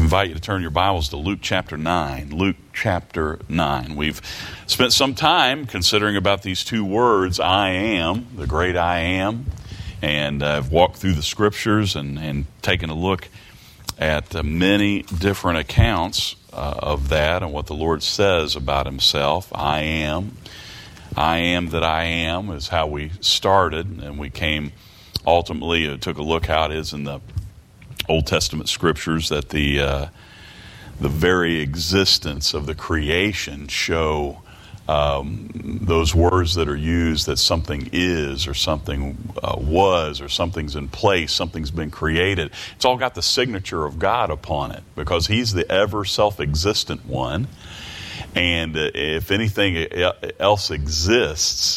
invite you to turn your Bibles to Luke chapter 9. Luke chapter 9. We've spent some time considering about these two words, I am, the great I am. And I've walked through the scriptures and taken a look at many different accounts of that and what the Lord says about himself. I am that I am is how we started, and we came ultimately, took a look how it is in the Old Testament scriptures that the very existence of the creation show those words that are used, that something is or something was or something's in place, something's been created. It's all got the signature of God upon it because he's the ever self-existent one. And if anything else exists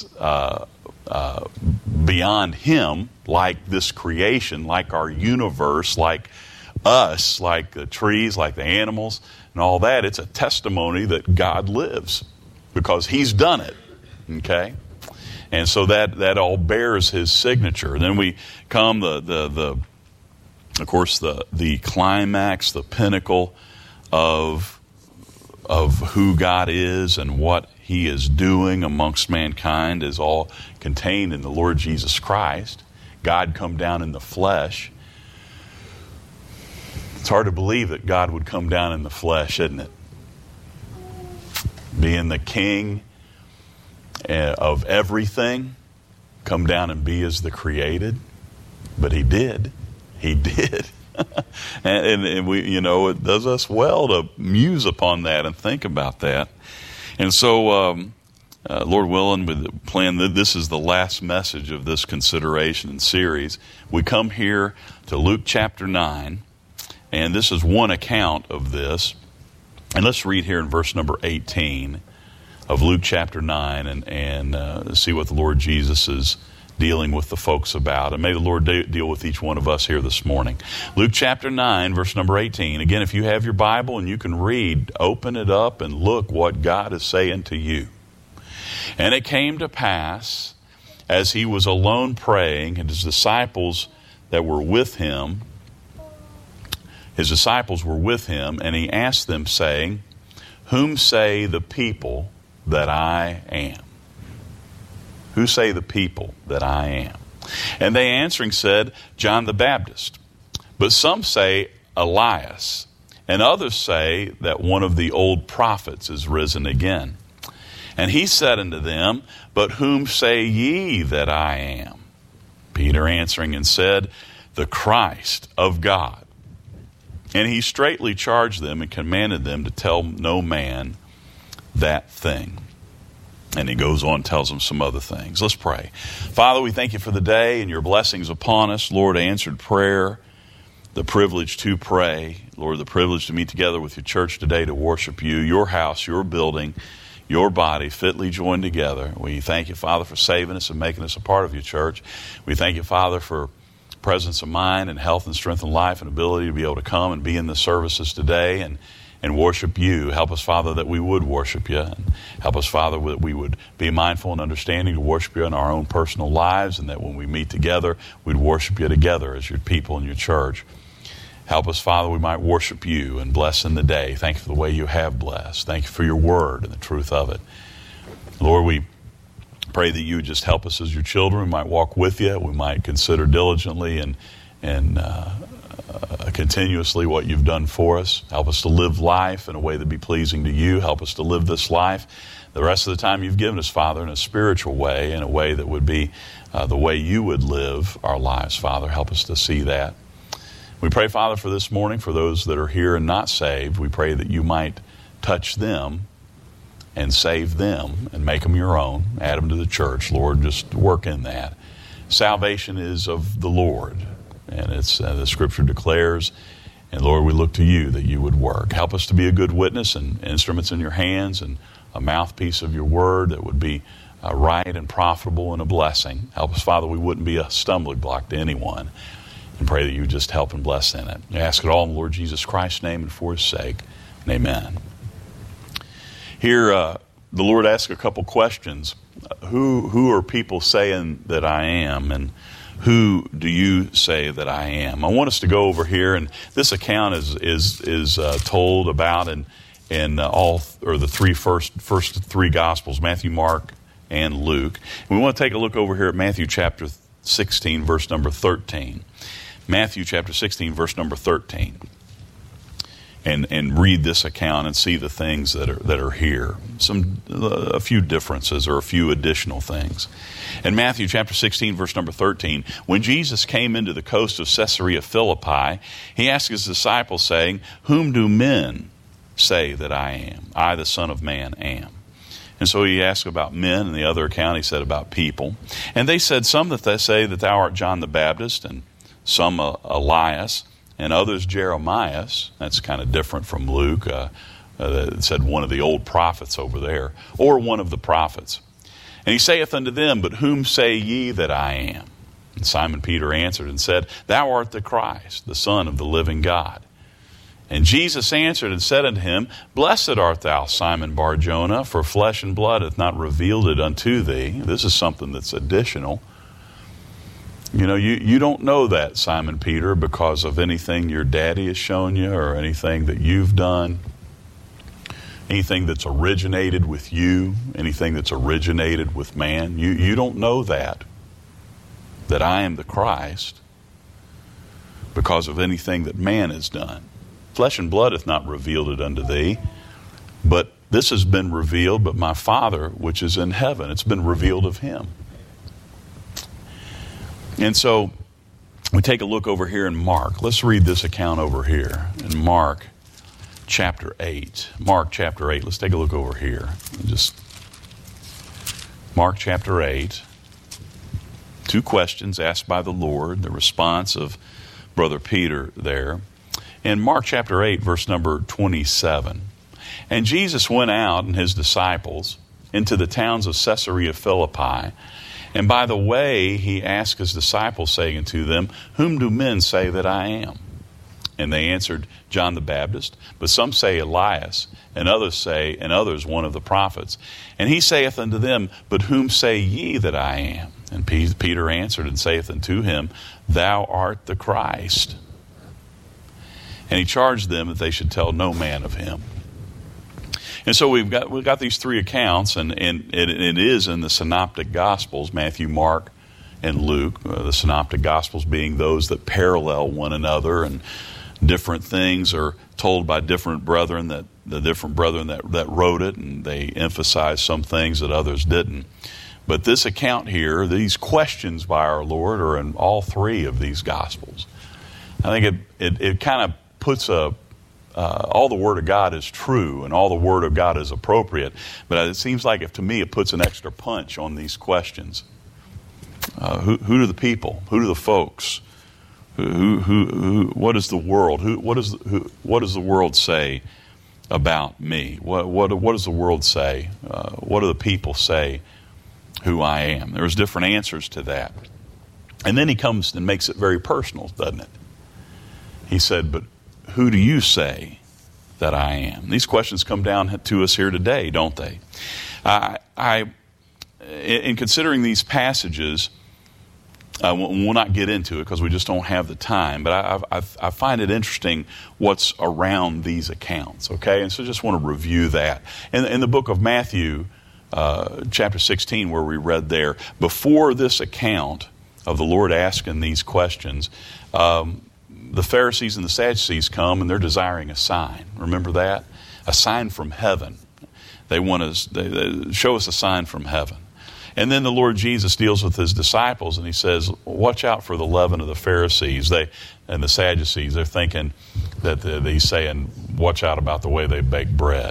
beyond him, like this creation, like our universe, like us, like the trees, like the animals, and all that, it's a testimony that God lives because he's done it. Okay? And so that all bears his signature. And then we come of course the climax, the pinnacle of who God is and what he is doing amongst mankind is all contained in the Lord Jesus Christ. God come down in the flesh. It's hard to believe that God would come down in the flesh, isn't it? Being the king of everything, come down and be as the created. But he did. He did. and we, it does us well to muse upon that and think about that. And so, Lord willing, with the plan that this is the last message of this consideration and series, we come here to Luke chapter 9, and this is one account of this. And let's read here in verse number 18 of Luke chapter 9 and see what the Lord Jesus is dealing with the folks about. And may the Lord deal with each one of us here this morning. Luke chapter 9, verse number 18. Again, if you have your Bible and you can read, open it up and look what God is saying to you. And it came to pass, as he was alone praying, and his disciples were with him, and he asked them, saying, Whom say the people that I am? Who say the people that I am? And they answering said, John the Baptist. But some say Elias, and others say that one of the old prophets is risen again. And he said unto them, But whom say ye that I am? Peter answering and said, The Christ of God. And he straitly charged them and commanded them to tell no man that thing. And he goes on and tells them some other things. Let's pray. Father, we thank you for the day and your blessings upon us. Lord, answered prayer, the privilege to pray. Lord, the privilege to meet together with your church today to worship you, your house, your building, your body fitly joined together. We thank you, Father, for saving us and making us a part of your church. We thank you, Father, for presence of mind and health and strength and life and ability to be able to come and be in the services today and worship you. Help us, Father, that we would worship you. And help us, Father, that we would be mindful and understanding to worship you in our own personal lives, and that when we meet together, we'd worship you together as your people in your church. Help us, Father, we might worship you and bless in the day. Thank you for the way you have blessed. Thank you for your word and the truth of it. Lord, we pray that you would just help us as your children. We might walk with you. We might consider diligently and continuously what you've done for us. Help us to live life in a way that be pleasing to you. Help us to live this life the rest of the time you've given us, Father, in a spiritual way, in a way that would be the way you would live our lives, Father. Help us to see that. We pray, Father, for this morning, for those that are here and not saved, we pray that you might touch them and save them and make them your own. Add them to the church, Lord. Just work in that. Salvation is of the Lord, and it's the Scripture declares. And Lord, we look to you that you would work. Help us to be a good witness and instruments in your hands and a mouthpiece of your word that would be right and profitable and a blessing. Help us, Father, we wouldn't be a stumbling block to anyone. And pray that you just help and bless in it. I ask it all in the Lord Jesus Christ's name and for his sake. And amen. Here, the Lord asks a couple questions. Who are people saying that I am? And who do you say that I am? I want us to go over here, and this account is told about in all or the first three Gospels, Matthew, Mark, and Luke. And we want to take a look over here at Matthew chapter 16, verse number 13. Matthew chapter 16, verse number 13. And read this account and see the things that are here. A few differences or a few additional things. In Matthew chapter 16, verse number 13, when Jesus came into the coast of Caesarea Philippi, he asked his disciples, saying, "Whom do men say that I am? I, the Son of Man, am." And so he asked about men. In the other account, he said about people. And they said, some that they say that thou art John the Baptist, and some Elias, and others Jeremias. That's kind of different from Luke. It said one of the old prophets over there, or one of the prophets. And he saith unto them, "But whom say ye that I am?" And Simon Peter answered and said, "Thou art the Christ, the Son of the living God." And Jesus answered and said unto him, "Blessed art thou, Simon Bar-Jonah, for flesh and blood hath not revealed it unto thee." This is something that's additional. You don't know that, Simon Peter, because of anything your daddy has shown you or anything that you've done, anything that's originated with you, anything that's originated with man. You don't know that I am the Christ because of anything that man has done. Flesh and blood hath not revealed it unto thee, but this has been revealed, but my Father which is in heaven, it's been revealed of him. And so we take a look over here in Mark. Let's read this account over here in Mark chapter 8. Mark chapter 8. Let's take a look over here. Mark chapter 8. Two questions asked by the Lord, the response of Brother Peter there. In Mark chapter 8, verse number 27. And Jesus went out and his disciples into the towns of Caesarea Philippi. And by the way, he asked his disciples, saying unto them, "Whom do men say that I am?" And they answered, "John the Baptist, but some say Elias, and others one of the prophets." And he saith unto them, "But whom say ye that I am?" And Peter answered and saith unto him, "Thou art the Christ." And he charged them that they should tell no man of him. And so we've got these three accounts, and it is in the Synoptic Gospels, Matthew, Mark, and Luke. The Synoptic Gospels being those that parallel one another, and different things are told by different brethren that wrote it, and they emphasize some things that others didn't. But this account here, these questions by our Lord, are in all three of these Gospels. I think it kind of puts all the Word of God is true and all the Word of God is appropriate, but it seems like it puts an extra punch on these questions. Who do the people? Who do the folks? What is the world? What does the world say about me? What does the world say? What do the people say who I am? There's different answers to that. And then he comes and makes it very personal, doesn't it? He said, "But who do you say that I am?" These questions come down to us here today, don't they? In considering these passages, we'll not get into it because we just don't have the time, but I find it interesting what's around these accounts, okay? And so just want to review that. In the book of Matthew, chapter 16, where we read there, before this account of the Lord asking these questions, the Pharisees and the Sadducees come and they're desiring a sign. Remember that? A sign from heaven. They show us a sign from heaven. And then the Lord Jesus deals with his disciples and he says, watch out for the leaven of the Pharisees and the Sadducees. They're thinking that he's saying, watch out about the way they bake bread.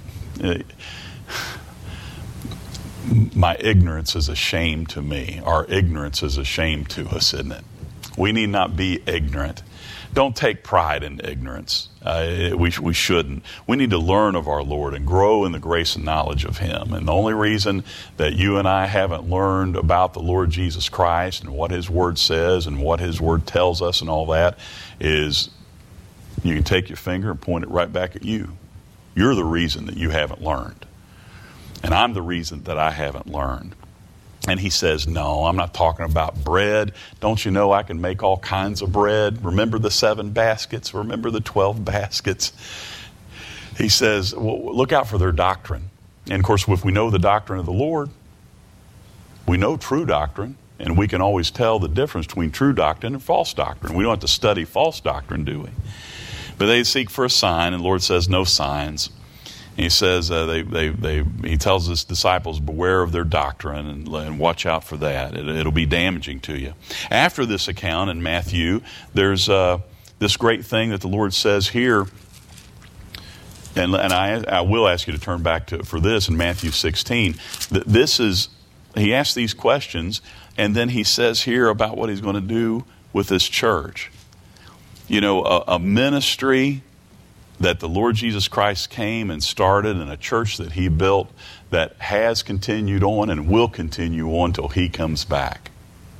My ignorance is a shame to me. Our ignorance is a shame to us, isn't it? We need not be ignorant. Don't take pride in ignorance. We shouldn't. We need to learn of our Lord and grow in the grace and knowledge of him. And the only reason that you and I haven't learned about the Lord Jesus Christ and what his word says and what his word tells us and all that is you can take your finger and point it right back at you. You're the reason that you haven't learned. And I'm the reason that I haven't learned. And he says, no, I'm not talking about bread. Don't you know I can make all kinds of bread? Remember the 7 baskets? Remember the 12 baskets? He says, well, look out for their doctrine. And of course, if we know the doctrine of the Lord, we know true doctrine, and we can always tell the difference between true doctrine and false doctrine. We don't have to study false doctrine, do we? But they seek for a sign, and the Lord says, no signs. And he says, he tells his disciples, beware of their doctrine and watch out for that. It'll be damaging to you. After this account in Matthew, there's this great thing that the Lord says here. And I will ask you to turn back for this in Matthew 16. He asks these questions, and then he says here about what he's going to do with this church. You know, a ministry that the Lord Jesus Christ came and started, and a church that he built that has continued on and will continue on till he comes back.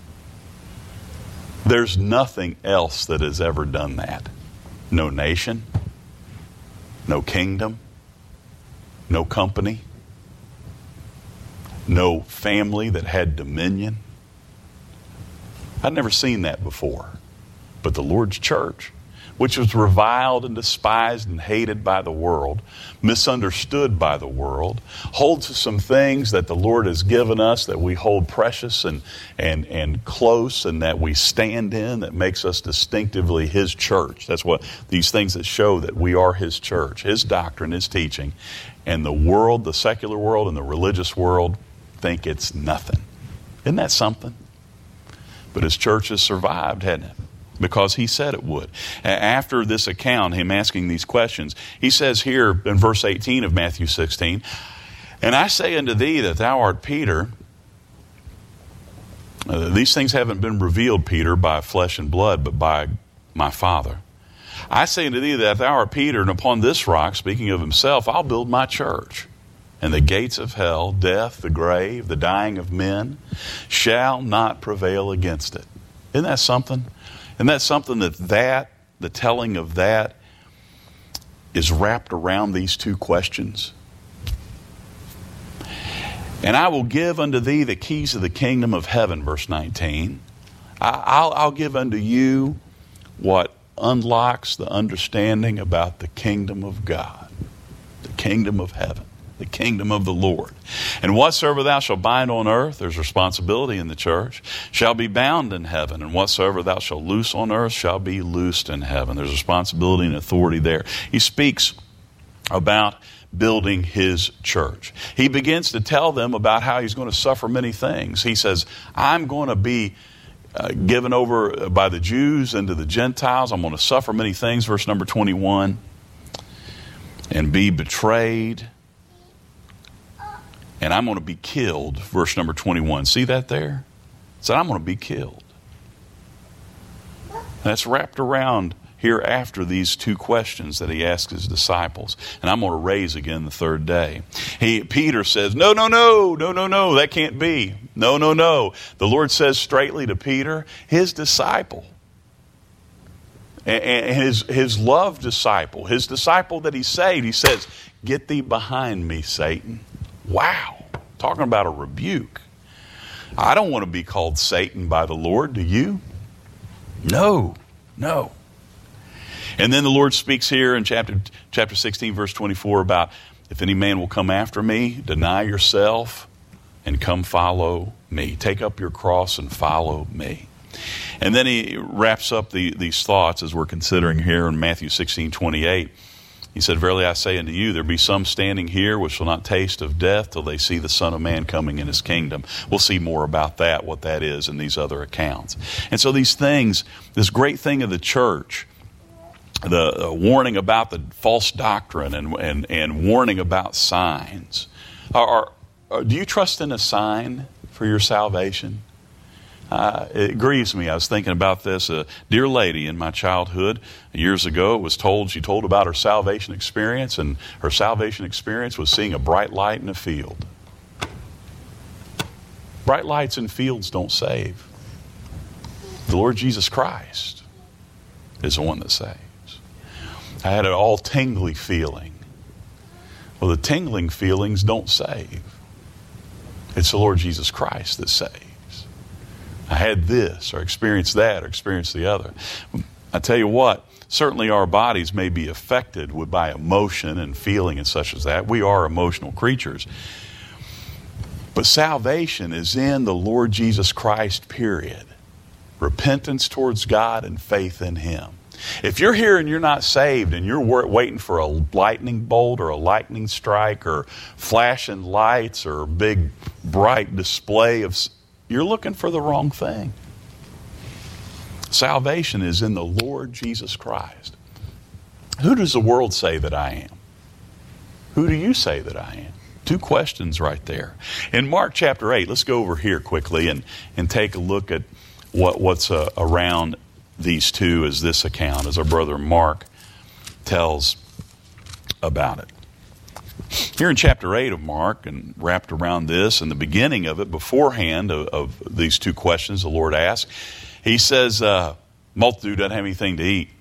There's nothing else that has ever done that. No nation, no kingdom, no company, no family that had dominion. I'd never seen that before. But the Lord's church, which was reviled and despised and hated by the world, misunderstood by the world, holds to some things that the Lord has given us that we hold precious and close, and that we stand in, that makes us distinctively his church. That's what these things that show that we are his church, his doctrine, his teaching. And the world, the secular world and the religious world, think it's nothing. Isn't that something? But his church has survived, hasn't it? Because he said it would. After this account, him asking these questions, he says here in verse 18 of Matthew 16, and I say unto thee that thou art Peter. These things haven't been revealed, Peter, by flesh and blood, but by my Father. I say unto thee that thou art Peter, and upon this rock, speaking of himself, I'll build my church. And the gates of hell, death, the grave, the dying of men, shall not prevail against it. Isn't that something? And that's something the telling of that is wrapped around these two questions. And I will give unto thee the keys of the kingdom of heaven, verse 19. I'll give unto you what unlocks the understanding about the kingdom of God, the kingdom of heaven, the kingdom of the Lord. And whatsoever thou shalt bind on earth, there's responsibility in the church, shall be bound in heaven. And whatsoever thou shalt loose on earth shall be loosed in heaven. There's responsibility and authority there. He speaks about building his church. He begins to tell them about how he's going to suffer many things. He says, I'm going to be given over by the Jews and to the Gentiles. I'm going to suffer many things, verse number 21, and be betrayed. And I'm going to be killed, verse number 21. See that there? It said, I'm going to be killed. That's wrapped around here after these two questions that he asked his disciples. And I'm going to raise again the third day. Peter says, no, that can't be. No. The Lord says straightly to Peter, his disciple, and his loved disciple, his disciple that he saved, he says, get thee behind me, Satan. Wow, talking about a rebuke. I don't want to be called Satan by the Lord, do you? No. And then the Lord speaks here in chapter 16, verse 24 about, if any man will come after me, deny yourself and come follow me. Take up your cross and follow me. And then he wraps up these thoughts as we're considering here in Matthew 16, 28. He said, verily I say unto you, there be some standing here which shall not taste of death till they see the Son of Man coming in his kingdom. We'll see more about that, what that is in these other accounts. And so these things, this great thing of the church, the warning about the false doctrine and warning about signs. Do you trust in a sign for your salvation? It grieves me. I was thinking about this. A dear lady in my childhood years ago she told about her salvation experience, and her salvation experience was seeing a bright light in a field. Bright lights in fields don't save. The Lord Jesus Christ is the one that saves. I had an all tingly feeling. Well, the tingling feelings don't save. It's the Lord Jesus Christ that saves. I had this, or experienced that, or experienced the other. I tell you what, certainly our bodies may be affected by emotion and feeling and such as that. We are emotional creatures. But salvation is in the Lord Jesus Christ, period. Repentance towards God and faith in Him. If you're here and you're not saved and you're waiting for a lightning bolt or a lightning strike or flashing lights or a big bright display you're looking for the wrong thing. Salvation is in the Lord Jesus Christ. Who does the world say that I am? Who do you say that I am? Two questions right there. In Mark chapter 8, let's go over here quickly and take a look at what's around these two as this account, as our brother Mark tells about it. Here in chapter 8 of Mark, and wrapped around this, and the beginning of it, beforehand of these two questions the Lord asked, He says, multitude doesn't have anything to eat.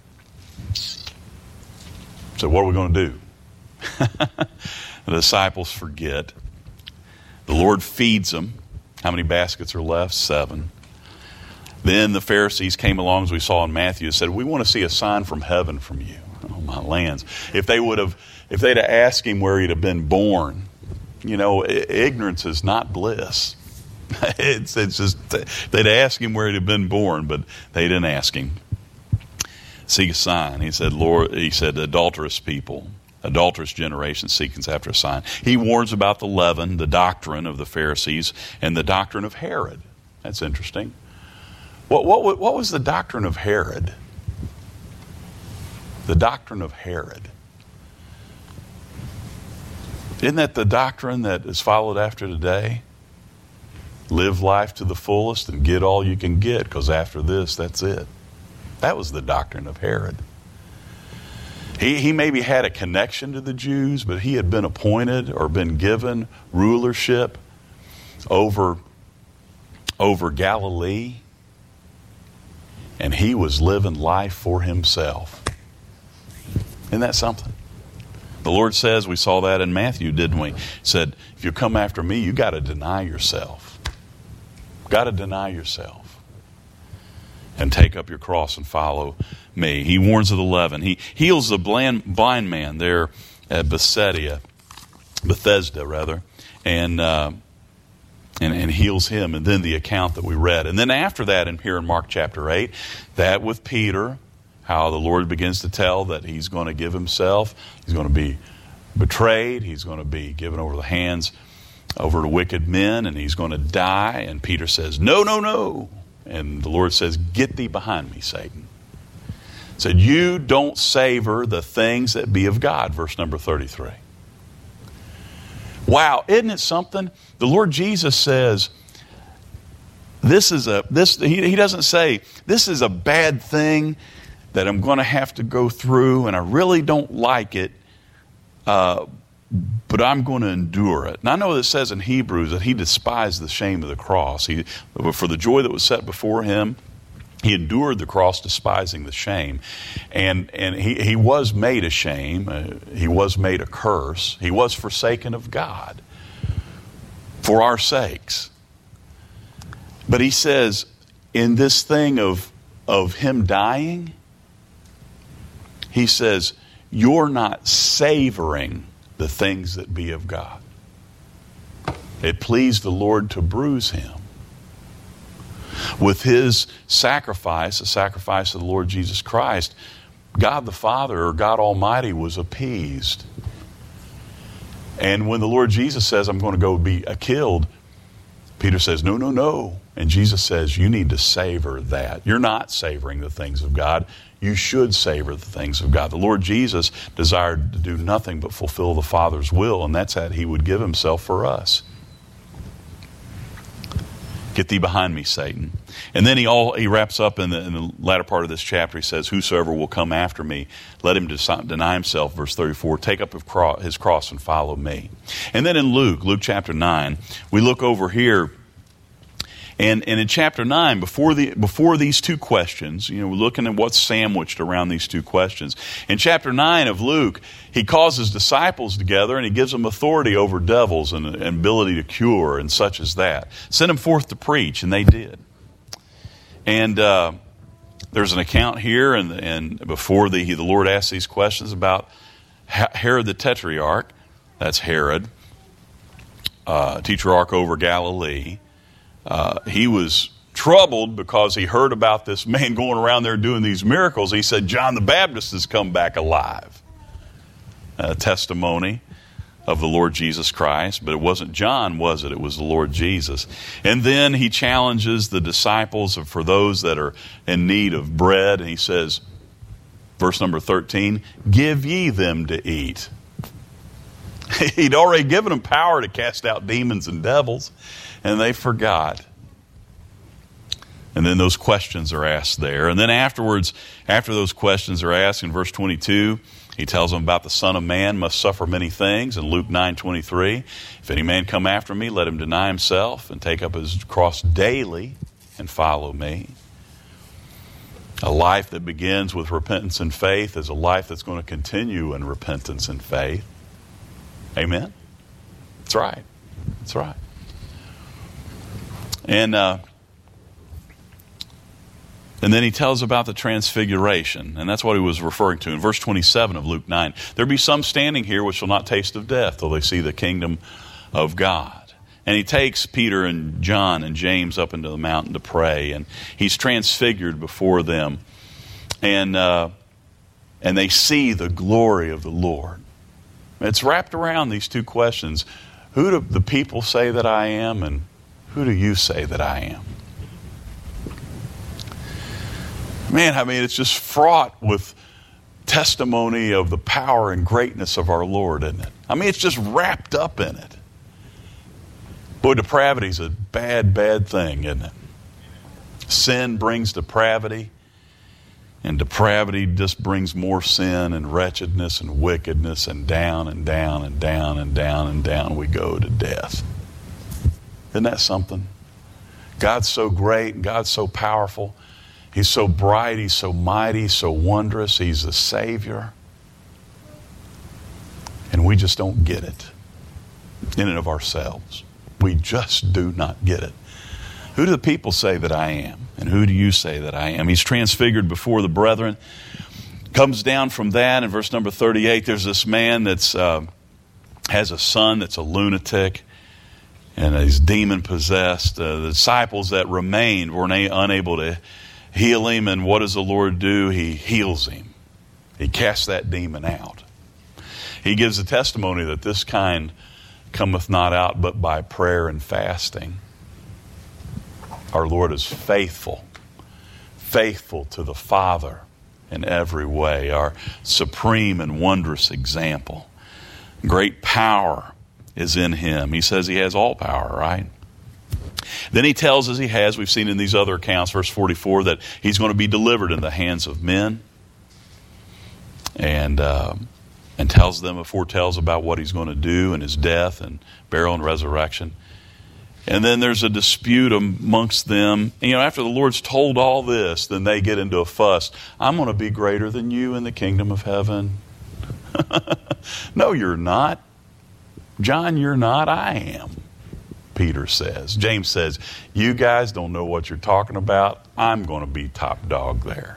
So what are we going to do? The disciples forget. The Lord feeds them. How many baskets are left? 7. Then the Pharisees came along, as we saw in Matthew, and said, we want to see a sign from heaven from you. Oh, my lands. If they'd have asked him where he'd have been born, ignorance is not bliss. It's just, they'd ask him where he'd have been born, but they didn't ask him. Seek a sign. He said, adulterous people, adulterous generation seeketh after a sign. He warns about the leaven, the doctrine of the Pharisees, and the doctrine of Herod. That's interesting. What was the doctrine of Herod? The doctrine of Herod. Isn't that the doctrine that is followed after today? Live life to the fullest and get all you can get, because after this, that's it. That was the doctrine of Herod. He maybe had a connection to the Jews, but he had been appointed or been given rulership over Galilee. And he was living life for himself. Isn't that something? The Lord says, we saw that in Matthew, didn't we? He said, if you come after me, you got to deny yourself. Got to deny yourself. And take up your cross and follow me. He warns of the leaven. He heals the blind man there at Bethesda, and heals him. And then the account that we read. And then after that, here in Mark chapter 8, that with Peter, how the Lord begins to tell that he's going to give himself. He's going to be betrayed. He's going to be given over to wicked men, and he's going to die. And Peter says, no, no, no. And the Lord says, get thee behind me, Satan. Said, you don't savor the things that be of God. Verse number 33. Wow, isn't it something? The Lord Jesus says, he doesn't say, this is a bad thing that I'm going to have to go through, and I really don't like it, but I'm going to endure it. And I know that it says in Hebrews that he despised the shame of the cross. For the joy that was set before him, he endured the cross, despising the shame. And he was made a shame. He was made a curse. He was forsaken of God for our sakes. But he says, in this thing of him dying, he says, you're not savoring the things that be of God. It pleased the Lord to bruise him. With his sacrifice, the sacrifice of the Lord Jesus Christ, God the Father, or God Almighty, was appeased. And when the Lord Jesus says, I'm going to go be killed, Peter says, no, no, no. And Jesus says, you need to savor that. You're not savoring the things of God. You should savor the things of God. The Lord Jesus desired to do nothing but fulfill the Father's will, and that's that he would give himself for us. Get thee behind me, Satan. And then he wraps up in the latter part of this chapter. He says, whosoever will come after me, let him deny himself, verse 34, take up his cross and follow me. And then in Luke chapter 9, we look over here, And in chapter 9, before these two questions, we're looking at what's sandwiched around these two questions. In chapter 9 of Luke, he calls his disciples together and he gives them authority over devils and ability to cure and such as that. Send them forth to preach, and they did. And there's an account here, and before the Lord asked these questions about Herod the Tetrarch, that's Herod, tetrarch over Galilee. He was troubled because he heard about this man going around there doing these miracles. He said, John the Baptist has come back alive. A testimony of the Lord Jesus Christ. But it wasn't John, was it? It was the Lord Jesus. And then he challenges the disciples for those that are in need of bread. And he says, verse number 13, give ye them to eat. He'd already given them power to cast out demons and devils, and they forgot. And then those questions are asked there. And then afterwards, after those questions are asked in verse 22, he tells them about the Son of Man must suffer many things in Luke 9:23. If any man come after me, let him deny himself and take up his cross daily and follow me. A life that begins with repentance and faith is a life that's going to continue in repentance and faith. Amen? That's right. That's right. And then he tells about the transfiguration, and that's what he was referring to in verse 27 of Luke 9. There be some standing here which shall not taste of death till they see the kingdom of God. And he takes Peter and John and James up into the mountain to pray, and he's transfigured before them. And they see the glory of the Lord. It's wrapped around these two questions. Who do the people say that I am, and who do you say that I am? Man, I mean, it's just fraught with testimony of the power and greatness of our Lord, isn't it? I mean, it's just wrapped up in it. Boy, depravity is a bad, bad thing, isn't it? Sin brings depravity, and depravity just brings more sin and wretchedness and wickedness, and down and down and down and down and down we go to death. Isn't that something? God's so great, and God's so powerful. He's so bright, He's so mighty, so wondrous. He's the Savior. And we just don't get it in and of ourselves. We just do not get it. Who do the people say that I am? And who do you say that I am? He's transfigured before the brethren. Comes down from that in verse number 38. There's this man that's has a son that's a lunatic, and he's demon possessed. The disciples that remained were unable to heal him, and what does the Lord do? He heals him. He casts that demon out. He gives a testimony that this kind cometh not out but by prayer and fasting. Our Lord is faithful to the Father in every way, our supreme and wondrous example. Great power is in Him. He says He has all power, right? Then He tells us He has, we've seen in these other accounts, verse 44, that He's going to be delivered in the hands of men, and tells them, foretells about what He's going to do in His death and burial and resurrection. And then there's a dispute amongst them. And, after the Lord's told all this, then they get into a fuss. I'm going to be greater than you in the kingdom of heaven. No, you're not. John, you're not. I am. Peter says. James says, you guys don't know what you're talking about. I'm going to be top dog there.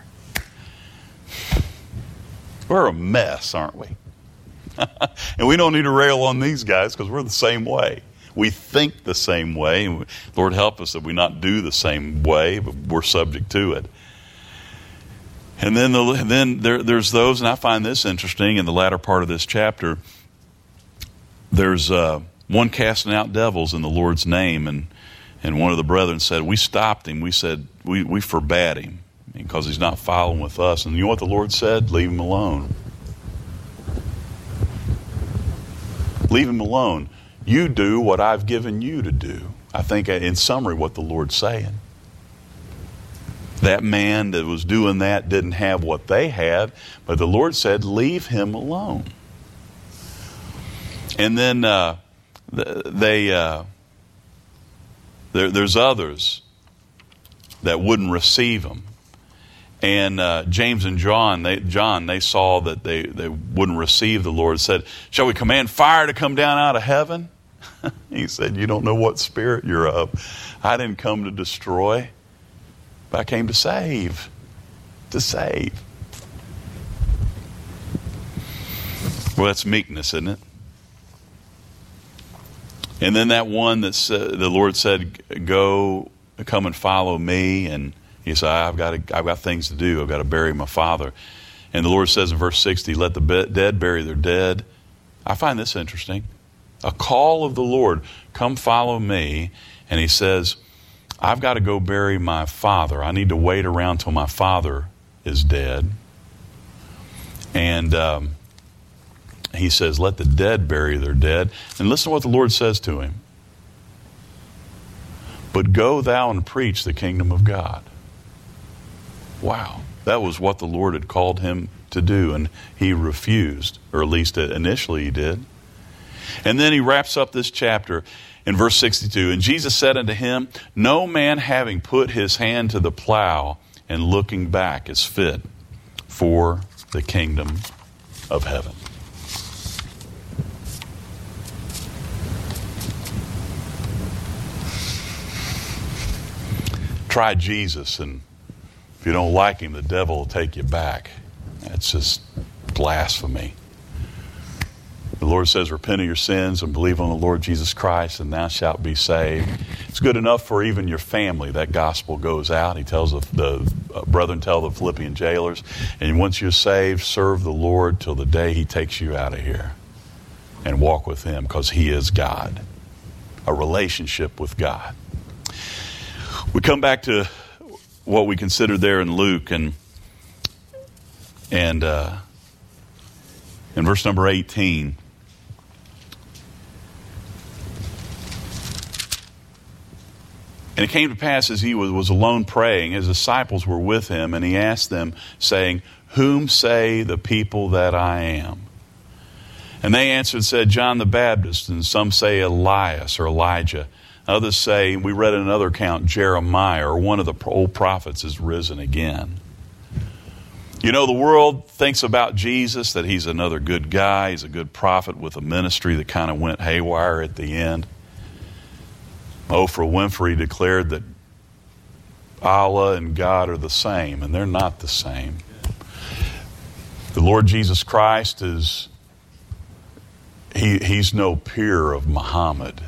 We're a mess, aren't we? And we don't need to rail on these guys because we're the same way. We think the same way. Lord, help us that we not do the same way, but we're subject to it. And then there's those, and I find this interesting in the latter part of this chapter. There's one casting out devils in the Lord's name, and one of the brethren said, we stopped him. We said, we forbade him because he's not following with us. And you know what the Lord said? Leave him alone. Leave him alone. You do what I've given you to do. I think in summary what the Lord's saying. That man that was doing that didn't have what they had, but the Lord said, leave him alone. And then there's others that wouldn't receive him. And James and John, they saw that they wouldn't receive the Lord, said, shall we command fire to come down out of heaven? He said, you don't know what spirit you're of. I didn't come to destroy, but I came to save. To save. Well, that's meekness, isn't it? And then that one that the Lord said, go, come and follow me. And he said, I've got things to do. I've got to bury my father. And the Lord says in verse 60, let the dead bury their dead. I find this interesting. A call of the Lord, come follow me. And he says, I've got to go bury my father. I need to wait around till my father is dead. And he says, let the dead bury their dead. And listen to what the Lord says to him. But go thou and preach the kingdom of God. Wow. That was what the Lord had called him to do, and he refused, or at least initially he did. And then he wraps up this chapter in verse 62. And Jesus said unto him, no man having put his hand to the plow and looking back is fit for the kingdom of heaven. Try Jesus, and if you don't like him, the devil will take you back. That's just blasphemy. The Lord says, repent of your sins and believe on the Lord Jesus Christ, and thou shalt be saved. It's good enough for even your family. That gospel goes out. He tells the brethren, tell the Philippian jailers, and once you're saved, serve the Lord till the day he takes you out of here, and walk with him, because he is God. A relationship with God. We come back to what we considered there in Luke, and in verse number 18. And it came to pass as he was alone praying, his disciples were with him, and he asked them, saying, whom say the people that I am? And they answered and said, John the Baptist, and some say Elias or Elijah. Others say, we read in another account, Jeremiah, or one of the old prophets is risen again. You know, the world thinks about Jesus, that he's another good guy. He's a good prophet with a ministry that kind of went haywire at the end. Oprah Winfrey declared that Allah and God are the same, and they're not the same. The Lord Jesus Christ he's no peer of Muhammad.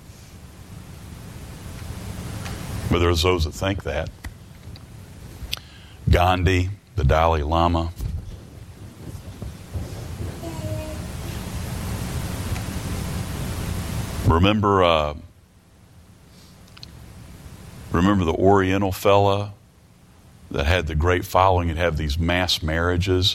But there's those that think that. Gandhi, the Dalai Lama. Remember the Oriental fella that had the great following and have these mass marriages?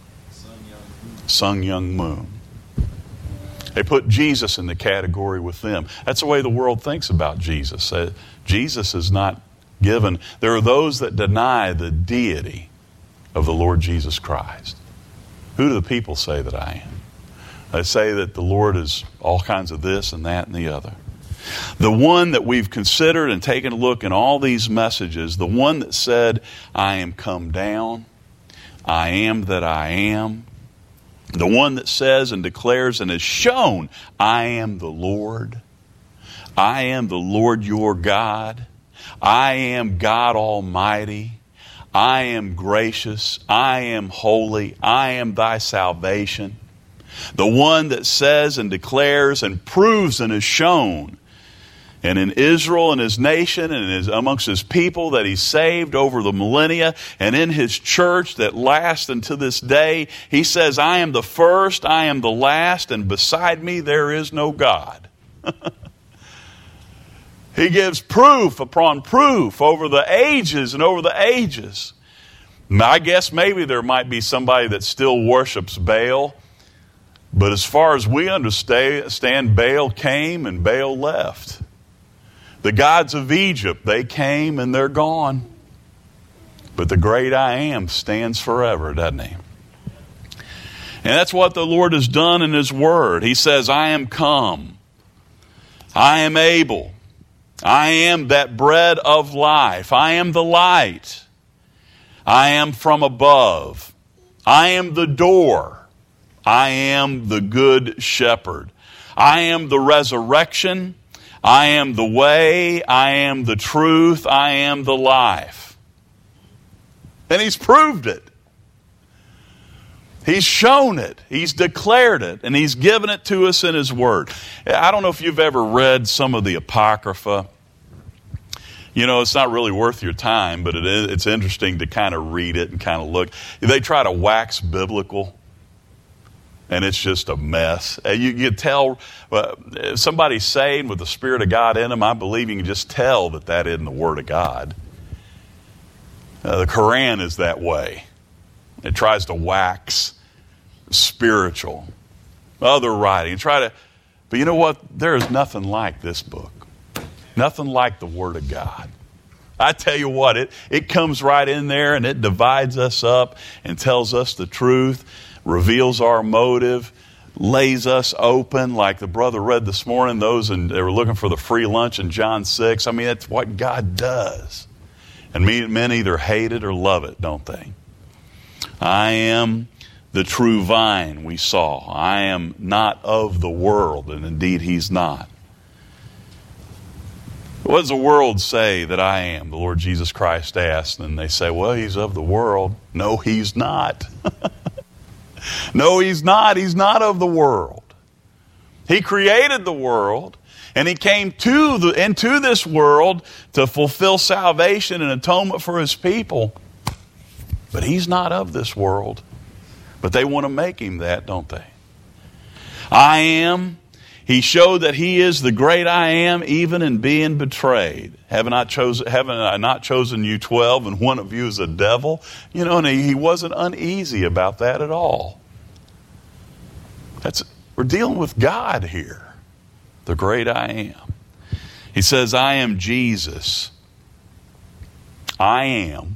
Sun Myung Moon. They put Jesus in the category with them. That's the way the world thinks about Jesus. Jesus is not given. There are those that deny the deity of the Lord Jesus Christ. Who do the people say that I am? They say that the Lord is all kinds of this and that and the other. The one that we've considered and taken a look in all these messages, the one that said, I am come down, I am that I am, the one that says and declares and has shown, I am the Lord. I am the Lord your God. I am God Almighty. I am gracious. I am holy. I am thy salvation. The one that says and declares and proves and has shown, and in Israel and his nation and amongst his people that he saved over the millennia, and in his church that lasts unto this day, he says, I am the first, I am the last, and beside me there is no God. He gives proof upon proof over the ages and over the ages. I guess maybe there might be somebody that still worships Baal, but as far as we understand, Baal came and Baal left. The gods of Egypt, they came and they're gone. But the great I am stands forever, doesn't he? And that's what the Lord has done in his word. He says, I am come. I am able. I am that bread of life. I am the light. I am from above. I am the door. I am the good shepherd. I am the resurrection. I am the way. I am the truth. I am the life. And He's proved it. He's shown it. He's declared it. And He's given it to us in His Word. I don't know if you've ever read some of the Apocrypha. You know, it's not really worth your time, but it's interesting to kind of read it and kind of look. They try to wax biblical, and it's just a mess. You tell if somebody's saved with the Spirit of God in them, I believe you can just tell that isn't the Word of God. The Quran is that way. It tries to wax spiritual. Other writing. But you know what? There is nothing like this book. Nothing like the Word of God. I tell you what, it comes right in there and it divides us up and tells us the truth, reveals our motive, lays us open like the brother read this morning, they were looking for the free lunch in John 6. I mean, that's what God does. And men either hate it or love it, don't they? I am the true vine, we saw. I am not of the world, and indeed He's not. What does the world say that I am? The Lord Jesus Christ asked, and they say, well, He's of the world. No, He's not. No, He's not. He's not of the world. He created the world, and He came into this world to fulfill salvation and atonement for His people. But He's not of this world. But they want to make Him that, don't they? I am. He showed that He is the great I am, even in being betrayed. Haven't I not chosen you 12, and one of you is a devil? You know, and He wasn't uneasy about that at all. We're dealing with God here, the great I am. He says, I am Jesus. I am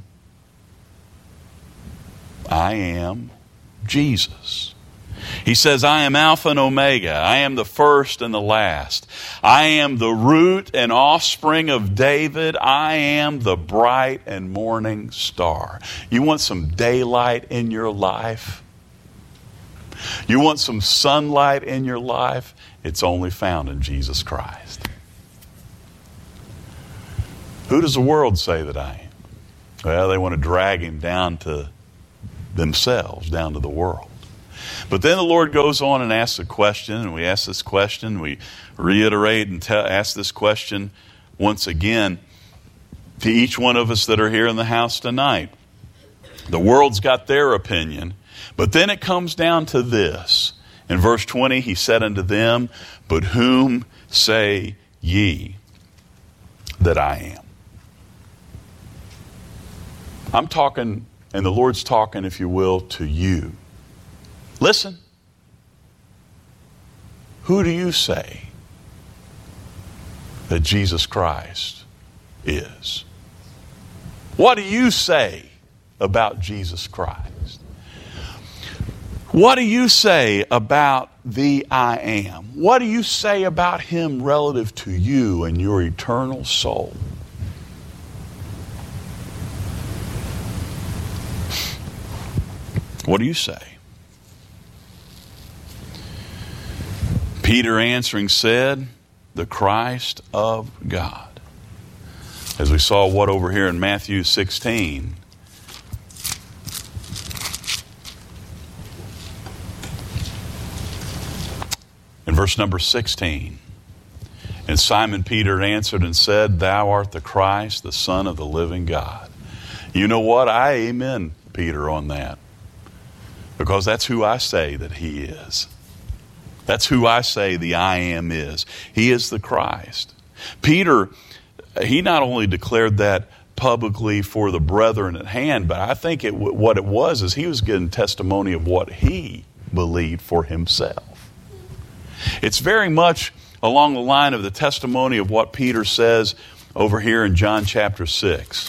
Jesus. He says, I am Alpha and Omega. I am the first and the last. I am the root and offspring of David. I am the bright and morning star. You want some daylight in your life? You want some sunlight in your life? It's only found in Jesus Christ. Who does the world say that I am? Well, they want to drag Him down to themselves, down to the world. But then the Lord goes on and asks a question, and we ask this question, we reiterate and ask this question once again to each one of us that are here in the house tonight. The world's got their opinion, but then it comes down to this. In verse 20, He said unto them, but whom say ye that I am? I'm talking, and the Lord's talking, if you will, to you. Listen. Who do you say that Jesus Christ is? What do you say about Jesus Christ? What do you say about the I am? What do you say about Him relative to you and your eternal soul? What do you say? Peter answering said, the Christ of God. As we saw over here in Matthew 16. In verse number 16. And Simon Peter answered and said, thou art the Christ, the Son of the living God. You know what? I amen Peter on that. Because that's who I say that He is. That's who I say the I am is. He is the Christ. Peter, he not only declared that publicly for the brethren at hand, but I think what it was is he was giving testimony of what he believed for himself. It's very much along the line of the testimony of what Peter says over here in John chapter 6.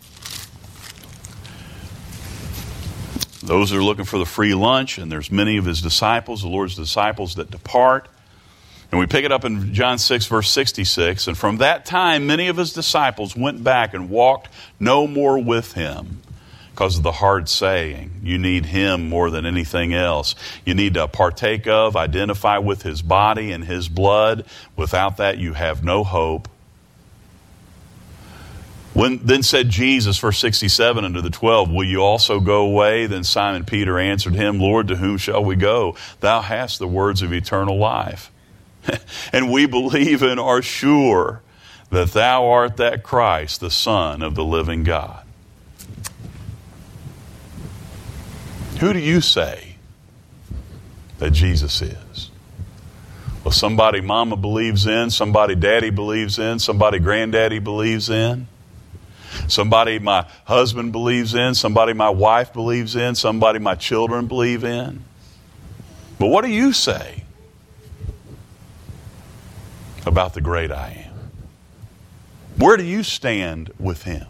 Those are looking for the free lunch, and there's many of His disciples, the Lord's disciples, that depart. And we pick it up in John 6, verse 66. And from that time, many of his disciples went back and walked no more with him because of the hard saying. You need him more than anything else. You need to partake of, identify with his body and his blood. Without that, you have no hope. Then said Jesus, verse 67, unto the 12, will you also go away? Then Simon Peter answered him, Lord, to whom shall we go? Thou hast the words of eternal life. And we believe and are sure that thou art that Christ, the Son of the living God. Who do you say that Jesus is? Well, somebody mama believes in, somebody daddy believes in, somebody granddaddy believes in, somebody my husband believes in, somebody my wife believes in, somebody my children believe in. But what do you say about the great I am? Where do you stand with him?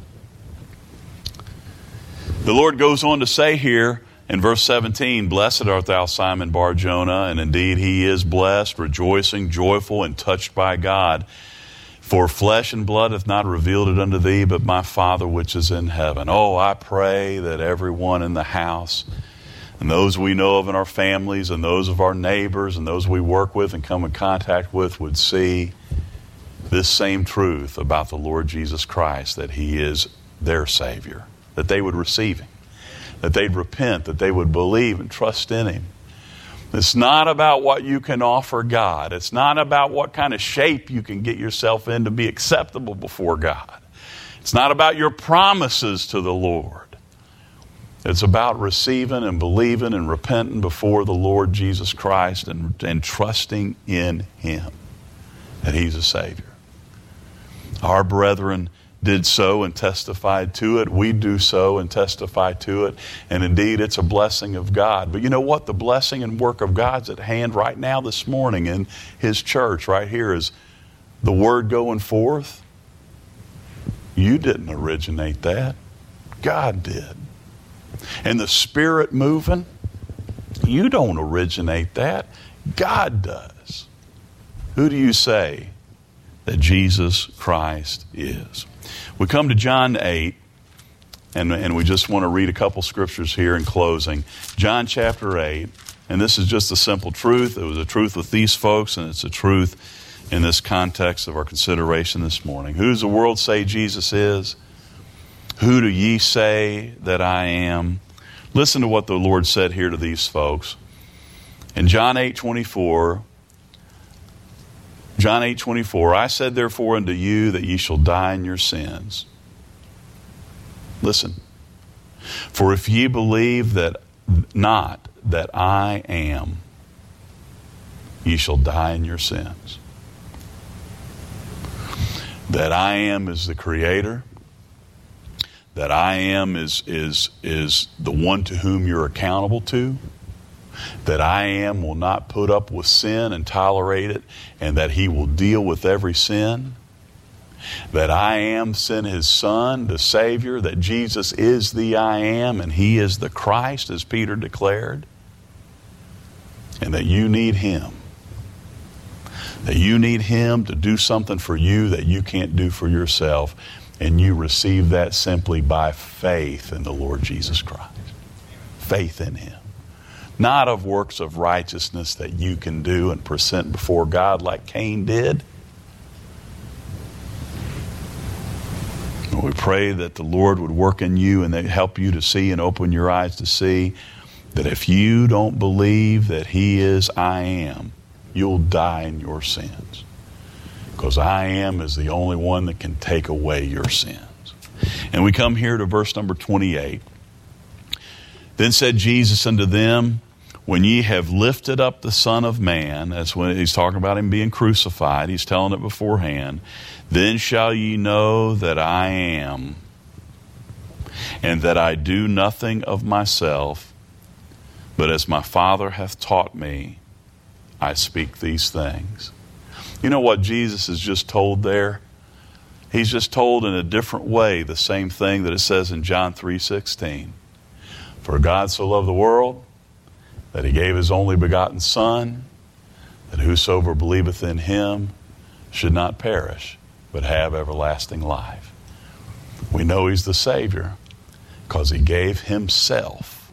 The Lord goes on to say here in verse 17, blessed art thou, Simon Bar-Jonah, and indeed he is blessed, rejoicing, joyful, and touched by God. For flesh and blood hath not revealed it unto thee, but my Father which is in heaven. Oh, I pray that everyone in the house, and those we know of in our families, and those of our neighbors, and those we work with and come in contact with would see this same truth about the Lord Jesus Christ, that he is their Savior, that they would receive him, that they'd repent, that they would believe and trust in him. It's not about what you can offer God. It's not about what kind of shape you can get yourself in to be acceptable before God. It's not about your promises to the Lord. It's about receiving and believing and repenting before the Lord Jesus Christ and trusting in him, that he's a Savior. Our brethren did so and testified to it. We do so and testify to it. And indeed, it's a blessing of God. But you know what? The blessing and work of God's at hand right now this morning in his church right here is the word going forth. You didn't originate that. God did. And the Spirit moving, you don't originate that. God does. Who do you say that Jesus Christ is? We come to John 8, and we just want to read a couple scriptures here in closing. John chapter 8, and this is just a simple truth. It was a truth with these folks, and it's a truth in this context of our consideration this morning. Who does the world say Jesus is? Who do ye say that I am? Listen to what the Lord said here to these folks. In John 8:24, I said therefore unto you that ye shall die in your sins. Listen. For if ye believe that not that I am, ye shall die in your sins. That I am is the Creator. That I am is the one to whom you're accountable to. That I am will not put up with sin and tolerate it, and that he will deal with every sin. That I am sent his Son, the Savior, that Jesus is the I am, and he is the Christ, as Peter declared. And that you need him. That you need him to do something for you that you can't do for yourself. And you receive that simply by faith in the Lord Jesus Christ. Faith in him. Not of works of righteousness that you can do and present before God like Cain did. We pray that the Lord would work in you and that help you to see and open your eyes to see that if you don't believe that he is I am, you'll die in your sins. Because I am is the only one that can take away your sins. And we come here to verse number 28. Then said Jesus unto them, when ye have lifted up the Son of Man, that's when he's talking about him being crucified, he's telling it beforehand, then shall ye know that I am, and that I do nothing of myself, but as my Father hath taught me, I speak these things. You know what Jesus has just told there? He's just told in a different way the same thing that it says in John 3:16. For God so loved the world that he gave his only begotten Son, that whosoever believeth in him should not perish, but have everlasting life. We know he's the Savior because he gave himself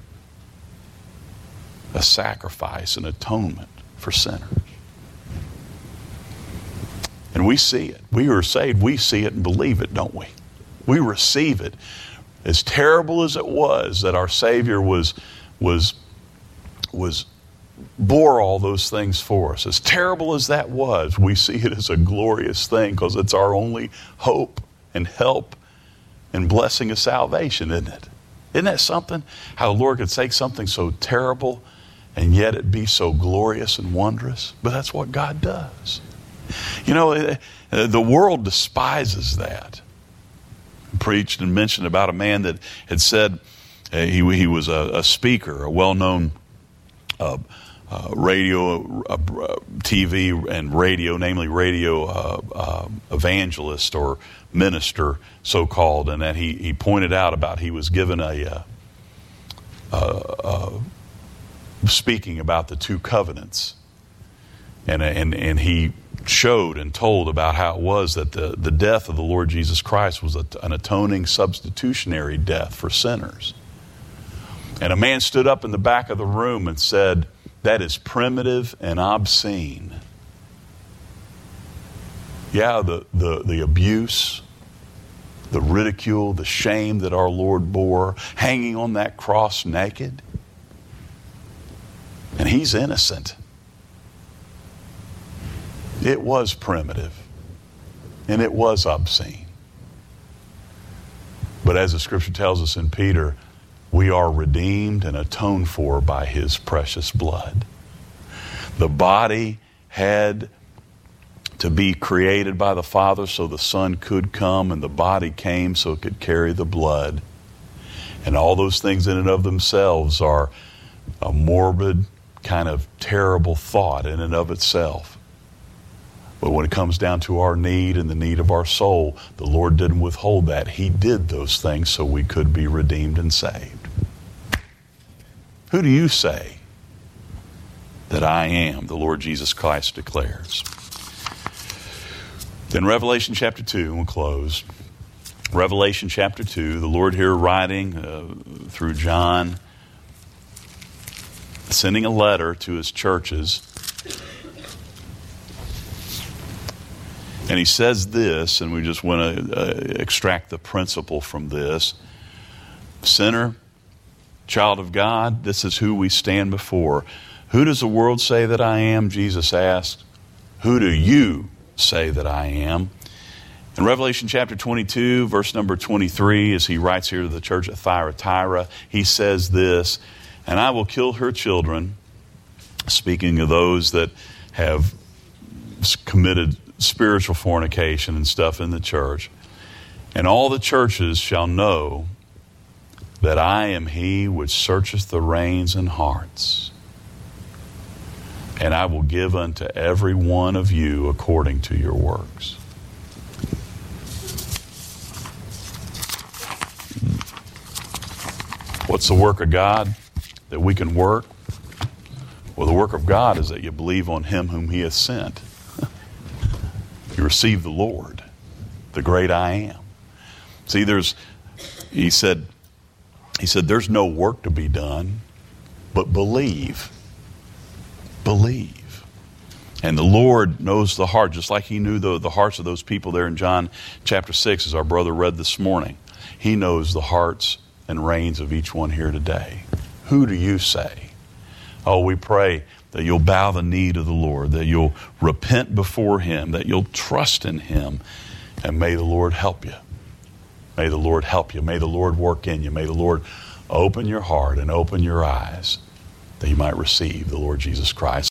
a sacrifice, an atonement for sinners. And we see it. We who are saved, we see it and believe it, don't we? We receive it. As terrible as it was that our Savior bore all those things for us, as terrible as that was, we see it as a glorious thing because it's our only hope and help and blessing of salvation, isn't it? Isn't that something? How the Lord could take something so terrible and yet it be so glorious and wondrous. But that's what God does. You know, the world despises that. I preached and mentioned about a man that had said he was a speaker, a well-known radio, TV and radio, namely radio evangelist or minister, so-called, and that he pointed out about he was given speaking about the two covenants, and he showed and told about how it was that the death of the Lord Jesus Christ was an atoning substitutionary death for sinners. And a man stood up in the back of the room and said, "That is primitive and obscene." Yeah, the abuse, the ridicule, the shame that our Lord bore, hanging on that cross naked. And he's innocent. It was primitive and it was obscene. But as the scripture tells us in Peter, we are redeemed and atoned for by his precious blood. The body had to be created by the Father so the Son could come, and the body came so it could carry the blood. And all those things in and of themselves are a morbid, kind of terrible thought in and of itself. But when it comes down to our need and the need of our soul, the Lord didn't withhold that. He did those things so we could be redeemed and saved. Who do you say that I am? The Lord Jesus Christ declares. Then Revelation chapter 2, and we'll close. Revelation chapter 2, the Lord here writing through John, sending a letter to his churches. And he says this, and we just want to extract the principle from this. Sinner, child of God, this is who we stand before. Who does the world say that I am? Jesus asked. Who do you say that I am? In Revelation chapter 22, verse number 23, as he writes here to the church at Thyatira, he says this, "And I will kill her children," speaking of those that have committed spiritual fornication and stuff in the church, "and all the churches shall know that I am he which searcheth the reins and hearts. And I will give unto every one of you according to your works." What's the work of God that we can work? Well, the work of God is that you believe on him whom he has sent. You receive the Lord, the great I am. See, he said, there's no work to be done, but believe. Believe. And the Lord knows the heart, just like he knew the hearts of those people there in John chapter 6, as our brother read this morning. He knows the hearts and reins of each one here today. Who do you say? Oh, we pray that you'll bow the knee to the Lord, that you'll repent before him, that you'll trust in him, and may the Lord help you. May the Lord help you. May the Lord work in you. May the Lord open your heart and open your eyes that you might receive the Lord Jesus Christ.